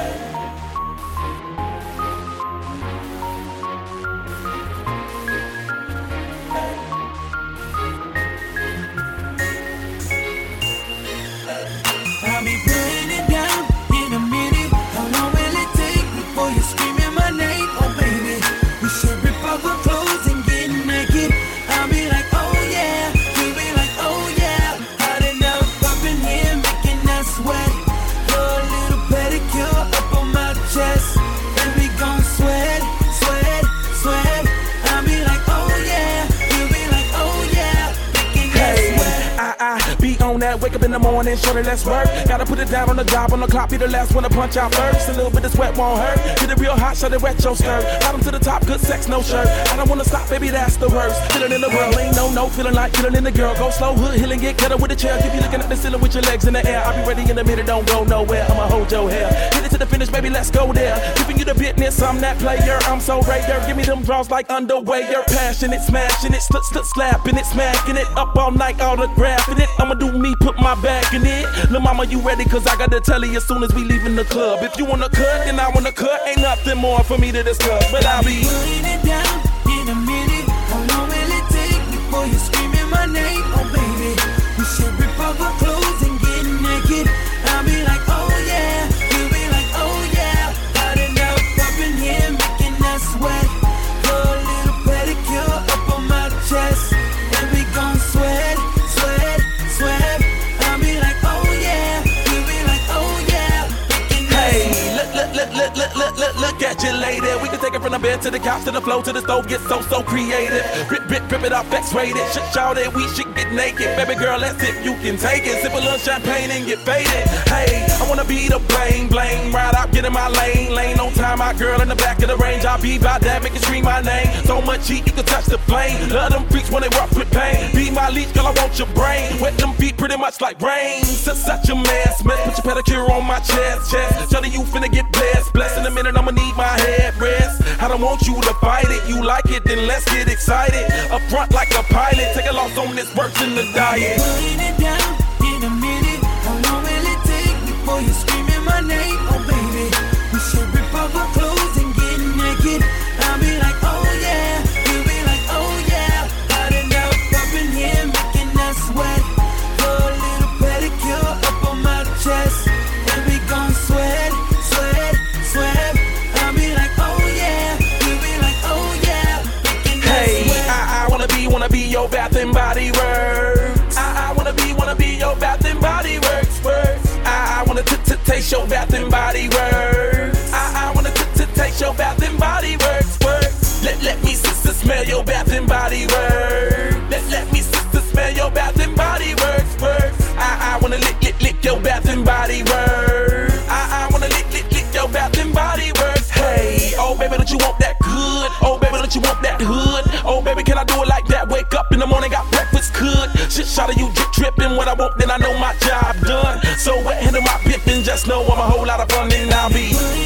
I'll be putting it down in a minute. How long will it take before you're screaming my name? Oh baby, we should rip off our clothes and get naked. I'll be like, oh yeah, you'll be like, oh yeah. Hot enough up in here, making us sweat. Throw a little pedicure up on my chest, and we gon' sweat, sweat, sweat. I'll be like, oh yeah, you'll be like, oh yeah, making us sweat. I be on that, wake up in the morning, shorty, let's work. Gotta put it down on the job, on the clock, be the last one to punch out first. A little bit of sweat won't hurt. Get it real hot, shut it wet your skirt. Bottom to the top, good sex, no shirt. I don't wanna stop, baby, that's the worst. Feeling in the world, ain't no, feeling like feeling in the girl. Go slow, hood, healing, get cut up with a chair. You be looking at the ceiling with your legs in the air. I'll be ready in a minute, don't go nowhere. I'ma hold your hair. Get it to the finish, baby, let's go there. Giving you the business, I'm that player. I'm so rare. Give me them draws like underwear. You're passionate, smashing it, slapping it, smacking it up all night, autographing it. I'ma do me, put my back in it. Lil' mama, you ready? Cause I gotta tell you as soon as we leaving the club. If you wanna cut, then I wanna cut. Ain't nothing more for me to discuss. But I'll be putting it down in a minute. How long will it take before you're screaming my name? Oh baby, we should rip off our clothes and get naked. I'll be like, oh yeah, you'll be like, oh yeah. Hot enough up in here, making us sweat. Throw a little pedicure up on my chest, and we gon' sweat, sweat, sweat. I'll be like, oh yeah, you'll be like, oh yeah, making us hey, look at you, lady. We can take it from the bed to the couch to the floor to the stove. Get so creative. Rip it off, X-rated. Shout it, we should get naked. Baby girl, let's see if you can take it. Sip a little champagne and get faded. Hey, I wanna be the bling. Ride out, get in my lane. No time, my girl in the back of the range. I'll be by that, make it scream my name. So much heat, you can touch the flame. Love them freaks when they rough with pain. Be my leash, girl, I want your brain. Wet them feet pretty much like rain. Such a mess. Put your pedicure on my chest. Tell you finna get blessed. In a minute, I'ma need my head rest. I don't want you to fight it. You like it, then let's get excited. Up front like a pilot. Take a loss on this, works in the diet. putting it down in a minute. How long will it take before you're screaming my name? Oh baby, we should rip off our clothes and get naked. I'll be like, oh yeah, you'll be like, oh yeah. Hot enough up in here, making us sweat. Throw a little pedicure up on my chest, and we gon' sweat, sweat, sweat. I'll be like, oh yeah, you'll be like, oh yeah, making Hey, us sweat. I wanna be your Bath and Body Works. I wanna be your Bath and Body Works. I wanna taste your Bath and Body Works. I wanna taste your Bath and Body Works. Let me smell your Bath and Body Works. Let me smell your Bath and Body Works. I wanna lick your Bath and Body Works. I wanna lick your Bath and Body Works. Hey, oh baby, don't you want that good? Oh baby, don't you want that hood? Oh baby, can I do it like that? Wake up in the morning, got breakfast cooked. Shit, shot of you dripping. What I want, then I know my job done. So wet, handle my pippin'. Just know I'm a whole lot of fun, and I'll be